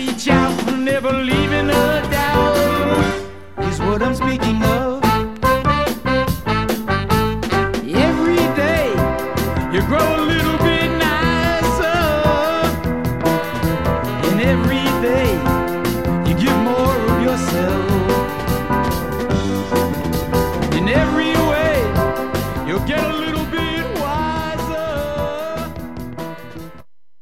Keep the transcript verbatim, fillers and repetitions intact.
reach out, never leaving a doubt, is what I'm speaking of. Every day you grow a little bit nicer, and every day